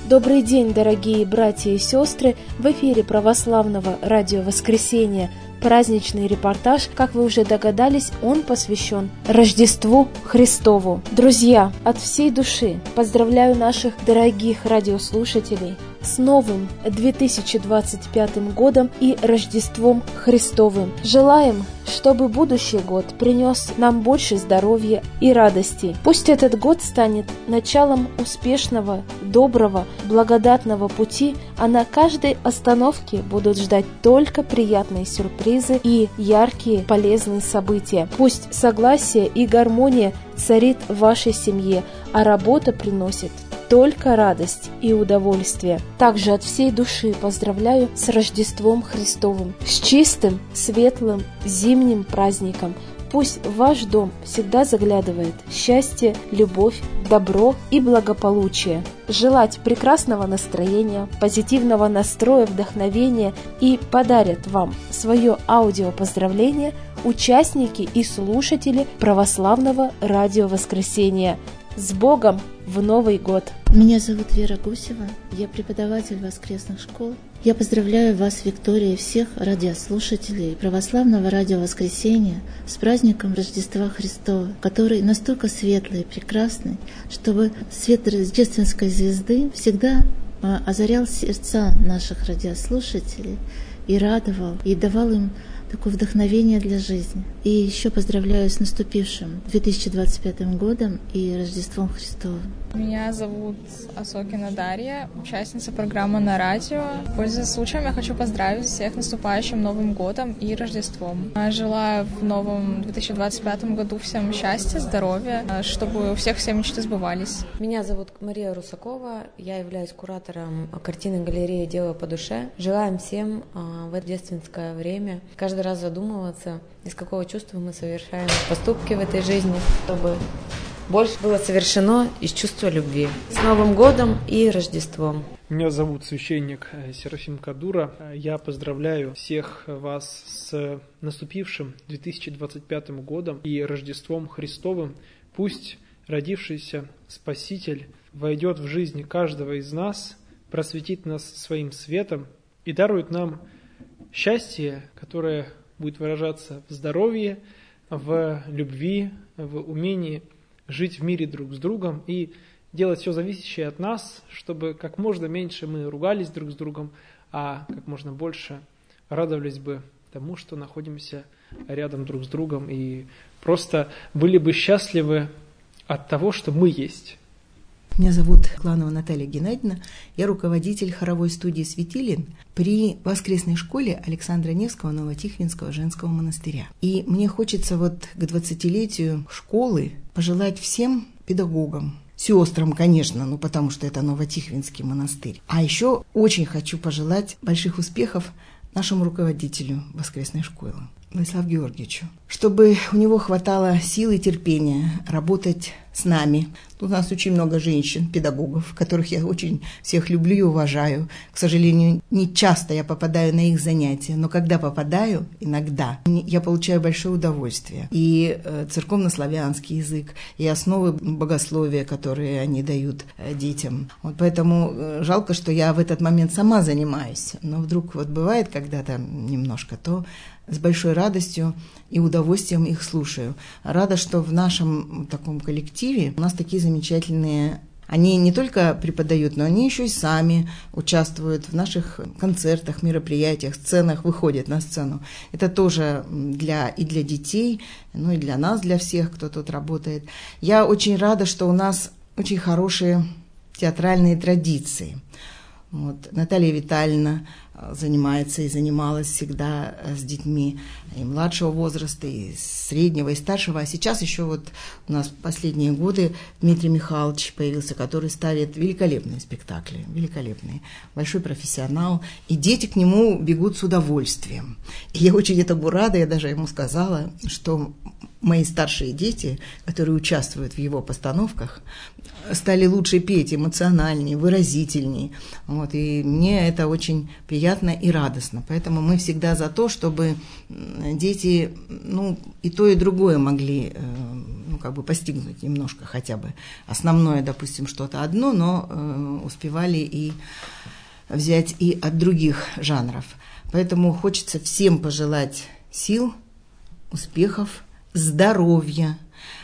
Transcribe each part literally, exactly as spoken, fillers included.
Добрый день, дорогие братья и сестры! В эфире православного радио «Воскресенье» праздничный репортаж. Как вы уже догадались, он посвящен Рождеству Христову. Друзья, от всей души поздравляю наших дорогих радиослушателей с новым две тысячи двадцать пятым годом и Рождеством Христовым. Желаем, чтобы будущий год принес нам больше здоровья и радости. Пусть этот год станет началом успешного, доброго, благодатного пути, а на каждой остановке будут ждать только приятные сюрпризы и яркие, полезные события. Пусть согласие и гармония царит в вашей семье, а работа приносит только радость и удовольствие. Также от всей души поздравляю с Рождеством Христовым, с чистым, светлым, зимним праздником. Пусть в ваш дом всегда заглядывает счастье, любовь, добро и благополучие. Желать прекрасного настроения, позитивного настроя, вдохновения и подарят вам свое аудиопоздравление участники и слушатели православного радио «Воскресенье». С Богом в Новый год! Меня зовут Вера Гусева, я преподаватель воскресных школ. Я поздравляю вас, Виктория, и всех радиослушателей православного радио «Воскресенье» с праздником Рождества Христова, который настолько светлый и прекрасный, чтобы свет рождественской звезды всегда озарял сердца наших радиослушателей и радовал, и давал им такое вдохновение для жизни. И еще поздравляю с наступившим две тысячи двадцать пятым годом и Рождеством Христовым. Меня зовут Осокина Дарья, участница программы на радио. Пользуясь случаем, я хочу поздравить всех с наступающим Новым годом и Рождеством. Желаю в новом две тысячи двадцать пятом году всем счастья, здоровья, чтобы у всех все мечты сбывались. Меня зовут Мария Русакова, я являюсь куратором картины галереи «Дело по душе». Желаем всем в рождественское время каждый раз задумываться, из какого чувства мы совершаем поступки в этой жизни, чтобы больше было совершено из чувства любви. С Новым годом и Рождеством! Меня зовут священник Серафим Кадура. Я поздравляю всех вас с наступившим две тысячи двадцать пятым годом и Рождеством Христовым. Пусть родившийся Спаситель войдет в жизнь каждого из нас, просветит нас своим светом и дарует нам счастье, которое будет выражаться в здоровье, в любви, в умении жить в мире друг с другом и делать все зависящее от нас, чтобы как можно меньше мы ругались друг с другом, а как можно больше радовались бы тому, что находимся рядом друг с другом и просто были бы счастливы от того, что мы есть. Меня зовут Кланова Наталья Геннадьевна, я руководитель хоровой студии «Светилин» при воскресной школе Александра Невского Новотихвинского женского монастыря. И мне хочется вот к двадцатилетию школы пожелать всем педагогам, сестрам, конечно, ну потому что это Новотихвинский монастырь. А еще очень хочу пожелать больших успехов нашему руководителю воскресной школы, Владиславу Георгиевичу, чтобы у него хватало сил и терпения работать с нами. Тут у нас очень много женщин, педагогов, которых я очень всех люблю и уважаю. К сожалению, не часто я попадаю на их занятия, но когда попадаю, иногда, я получаю большое удовольствие. И церковно-славянский язык, и основы богословия, которые они дают детям. Вот поэтому жалко, что я в этот момент сама занимаюсь. Но вдруг вот бывает когда-то немножко, то с большой радостью и удовольствием их слушаю. Рада, что в нашем таком коллективе у нас такие замечательные. Они не только преподают, но они еще и сами участвуют в наших концертах, мероприятиях, сценах, выходят на сцену. Это тоже для, и для детей, ну и для нас, для всех, кто тут работает. Я очень рада, что у нас очень хорошие театральные традиции. Вот, Наталья Витальевна занимается и занималась всегда с детьми и младшего возраста, и среднего, и старшего. А сейчас еще вот у нас в последние годы Дмитрий Михайлович появился, который ставит великолепные спектакли, великолепные, большой профессионал, и дети к нему бегут с удовольствием. И я очень этому рада, я даже ему сказала, что мои старшие дети, которые участвуют в его постановках, стали лучше петь, эмоциональнее, выразительнее. Вот, и мне это очень приятно и радостно. Поэтому мы всегда за то, чтобы дети, ну, и то, и другое могли, ну, как бы постигнуть немножко хотя бы основное, допустим, что-то одно, но э, успевали и взять и от других жанров. Поэтому хочется всем пожелать сил, успехов, здоровья.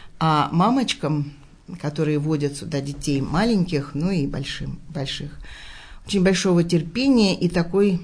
А мамочкам, которые водят сюда детей маленьких, ну и большим, больших, очень большого терпения и такой,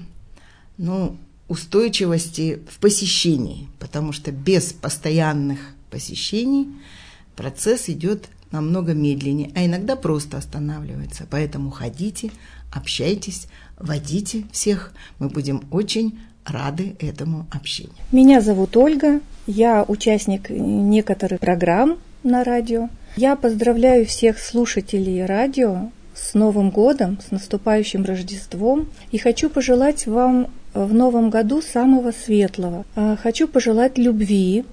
ну, устойчивости в посещении, потому что без постоянных посещений процесс идет намного медленнее, а иногда просто останавливается. Поэтому ходите, общайтесь, водите всех. Мы будем очень рады этому общению. Меня зовут Ольга, я участник некоторых программ на радио. Я поздравляю всех слушателей радио с Новым годом, с наступающим Рождеством. И хочу пожелать вам в Новом году самого светлого. Хочу пожелать любви,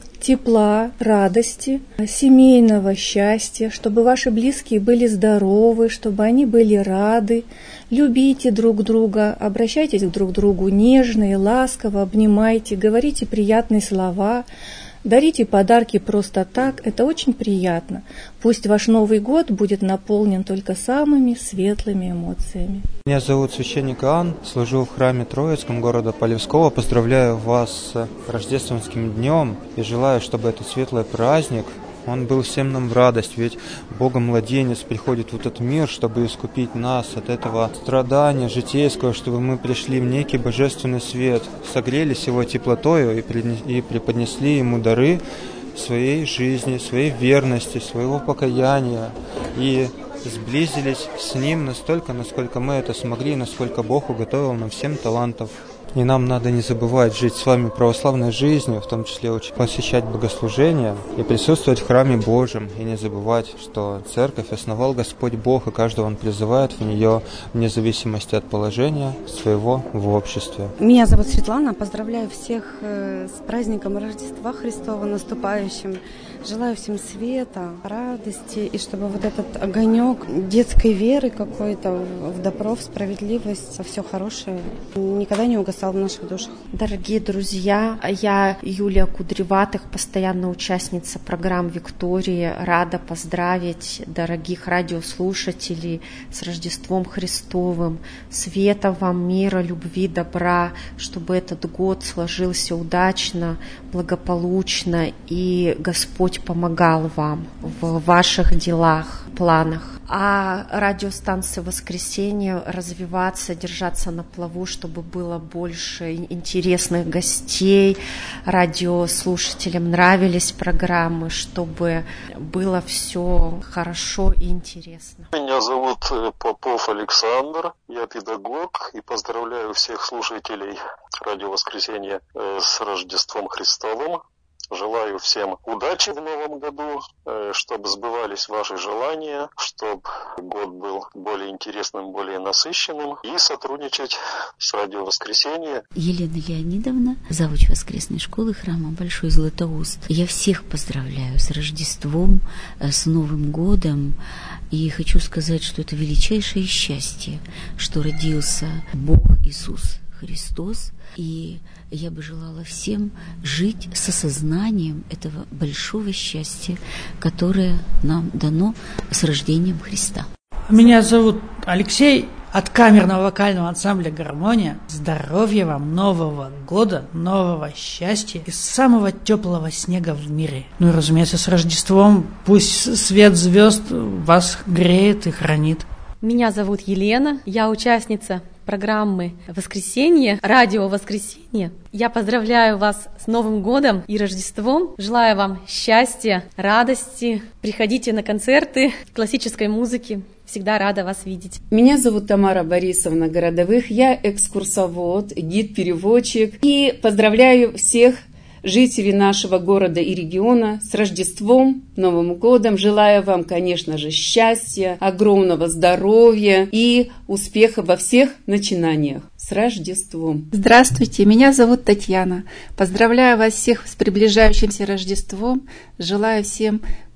тепла, радости, семейного счастья, чтобы ваши близкие были здоровы, чтобы они были рады. Любите друг друга, обращайтесь друг к другу нежно и ласково, обнимайте, говорите приятные слова, дарите подарки просто так, это очень приятно. Пусть ваш Новый год будет наполнен только самыми светлыми эмоциями. Меня зовут священник Иоанн, служу в храме Троицком города Полевского. Поздравляю вас с рождественским днем и желаю, чтобы этот светлый праздник, он был всем нам в радость, ведь Бога-младенец приходит в этот мир, чтобы искупить нас от этого страдания житейского, чтобы мы пришли в некий божественный свет, согрелись его теплотою и преподнесли ему дары своей жизни, своей верности, своего покаяния и сблизились с ним настолько, насколько мы это смогли, насколько Бог уготовил нам всем талантов. И нам надо не забывать жить с вами православной жизнью, в том числе очень посещать богослужения и присутствовать в храме Божьем, и не забывать, что церковь основал Господь Бог, и каждого Он призывает в нее вне зависимости от положения своего в обществе. Меня зовут Светлана, поздравляю всех с праздником Рождества Христова наступающим. Желаю всем света, радости, и чтобы вот этот огонек детской веры какой-то в добро, в справедливость, во все хорошее никогда не угасал в наших душах. Дорогие друзья, я Юлия Кудреватых, постоянная участница программ «Виктория». Рада поздравить дорогих радиослушателей с Рождеством Христовым. Света вам, мира, любви, добра, чтобы этот год сложился удачно, благополучно, и Господь помогал вам в ваших делах, планах. А радиостанция «Воскресенье» развиваться, держаться на плаву, чтобы было больше интересных гостей, радиослушателям нравились программы, чтобы было все хорошо и интересно. Меня зовут Попов Александр, я педагог, и поздравляю всех слушателей радио «Воскресенье» с Рождеством Христовым. Желаю всем удачи в новом году, чтобы сбывались ваши желания, чтобы год был более интересным, более насыщенным, и сотрудничать с радио «Воскресенье». Елена Леонидовна, завуч воскресной школы храма Большой Златоуст. Я всех поздравляю с Рождеством, с Новым годом. И хочу сказать, что это величайшее счастье, что родился Бог Иисус Христос. И я бы желала всем жить с осознанием этого большого счастья, которое нам дано с рождением Христа. Меня зовут Алексей, от камерного вокального ансамбля «Гармония». Здоровья вам, Нового года, нового счастья и самого теплого снега в мире. Ну и, разумеется, с Рождеством. Пусть свет звезд вас греет и хранит. Меня зовут Елена, я участница программы «Воскресенье», радио «Воскресенье». Я поздравляю вас с Новым годом и Рождеством. Желаю вам счастья, радости. Приходите на концерты классической музыки. Всегда рада вас видеть. Меня зовут Тамара Борисовна Городовых. Я экскурсовод, гид-переводчик. И поздравляю всех жителей нашего города и региона с Рождеством, Новым годом. Желаю вам, конечно же, счастья, огромного здоровья и успеха во всех начинаниях. С Рождеством! Здравствуйте, меня зовут Татьяна. Поздравляю вас всех с приближающимся Рождеством. Желаю всем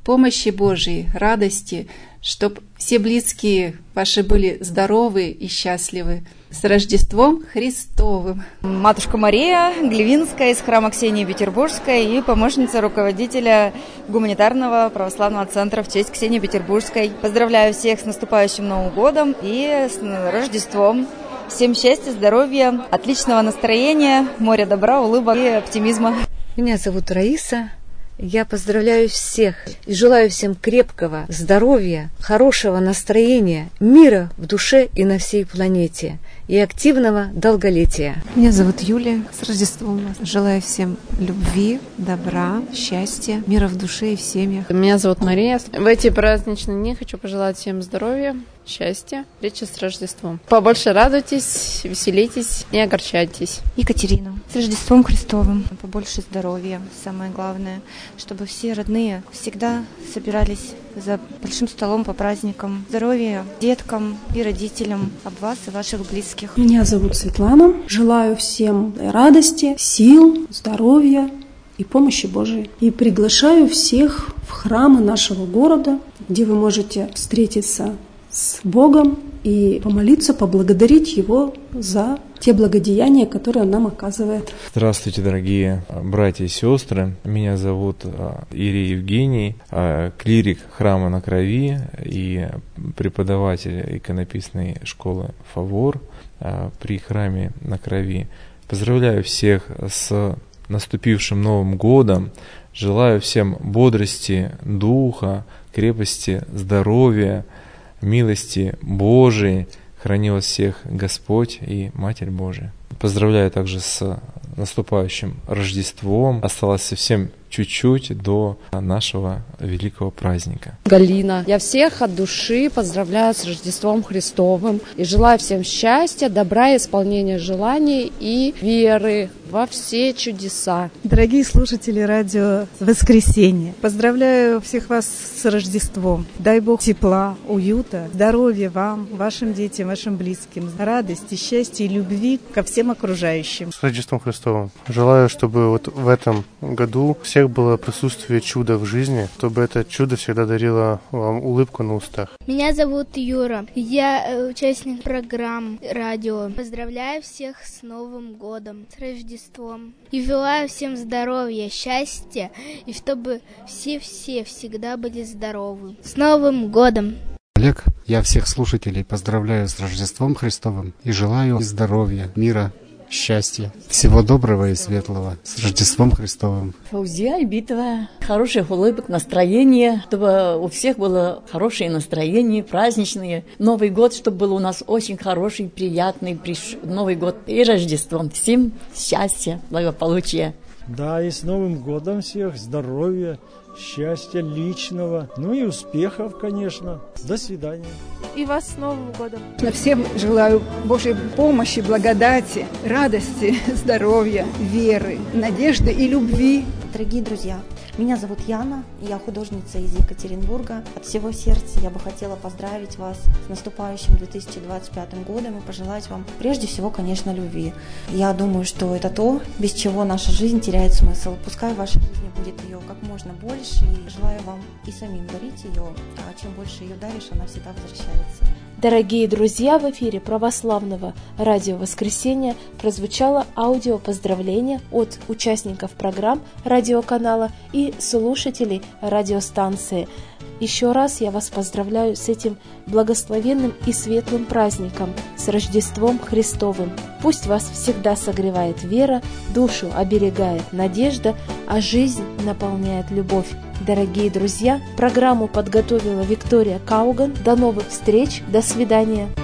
помощи Божией, радости, чтобы все близкие ваши были здоровы и счастливы. С Рождеством Христовым! Матушка Мария Глевинская из храма Ксении Петербургской и помощница руководителя гуманитарного православного центра в честь Ксении Петербургской. Поздравляю всех с наступающим Новым годом и с Рождеством. Всем счастья, здоровья, отличного настроения, моря добра, улыбок и оптимизма. Меня зовут Раиса. Я поздравляю всех и желаю всем крепкого здоровья, хорошего настроения, мира в душе и на всей планете и активного долголетия. Меня зовут Юлия. С Рождеством вас. Желаю всем любви, добра, счастья, мира в душе и в семьях. Меня зовут Мария. В эти праздничные дни хочу пожелать всем здоровья, счастья, встречи с Рождеством. Побольше радуйтесь, веселитесь, не огорчайтесь. Екатерина. С Рождеством Христовым. Побольше здоровья, самое главное, чтобы все родные всегда собирались за большим столом по праздникам. Здоровья деткам и родителям, об вас и ваших близких. Меня зовут Светлана. Желаю всем радости, сил, здоровья и помощи Божией. И приглашаю всех в храмы нашего города, где вы можете встретиться с Богом и помолиться, поблагодарить Его за те благодеяния, которые Он нам оказывает. Здравствуйте, дорогие братья и сестры. Меня зовут Ирий Евгений, клирик храма на Крови и преподаватель иконописной школы «Фавор» при храме на Крови. Поздравляю всех с наступившим Новым годом. Желаю всем бодрости духа, крепости здоровья, милости Божией. Храни вас всех Господь и Матерь Божия. Поздравляю также с наступающим Рождеством. Осталось совсем чуть-чуть до нашего великого праздника. Галина. Я всех от души поздравляю с Рождеством Христовым и желаю всем счастья, добра, исполнения желаний и веры во все чудеса. Дорогие слушатели радио «Воскресенье», поздравляю всех вас с Рождеством. Дай Бог тепла, уюта, здоровья вам, вашим детям, вашим близким, радости, счастья и любви ко всем окружающим. С Рождеством Христовым. Желаю, чтобы вот в этом году всех было присутствие чуда в жизни, чтобы это чудо всегда дарило вам улыбку на устах. Меня зовут Юра. Я участник программ радио. Поздравляю всех с Новым годом, с Рождеством. И желаю всем здоровья, счастья, и чтобы все-все всегда были здоровы. С Новым годом! Олег, я всех слушателей поздравляю с Рождеством Христовым и желаю здоровья, мира, счастья, всего доброго и светлого. С Рождеством Христовым. Фаузия и Битва. Хороших улыбок, настроения, чтобы у всех было хорошее настроение, праздничное. Новый год, чтобы был у нас очень хороший, приятный приш... Новый год и Рождеством. Всем счастья, благополучия. Да, и с Новым годом всех, здоровья, счастья личного, ну и успехов, конечно. До свидания. И вас с Новым годом. Всем желаю Божьей помощи, благодати, радости, здоровья, веры, надежды и любви. Дорогие друзья, меня зовут Яна, я художница из Екатеринбурга. От всего сердца я бы хотела поздравить вас с наступающим две тысячи двадцать пятым годом и пожелать вам прежде всего, конечно, любви. Я думаю, что это то, без чего наша жизнь теряет смысл. Пускай в вашей жизни будет ее как можно больше, и желаю вам и самим дарить ее, а чем больше ее даришь, она всегда возвращается. Дорогие друзья, в эфире православного радио «Воскресенье» прозвучало аудио поздравление от участников программ радиоканала и слушателей радиостанции. Еще раз я вас поздравляю с этим благословенным и светлым праздником, с Рождеством Христовым. Пусть вас всегда согревает вера, душу оберегает надежда, а жизнь наполняет любовь. Дорогие друзья, программу подготовила Виктория Кауган. До новых встреч, до свидания.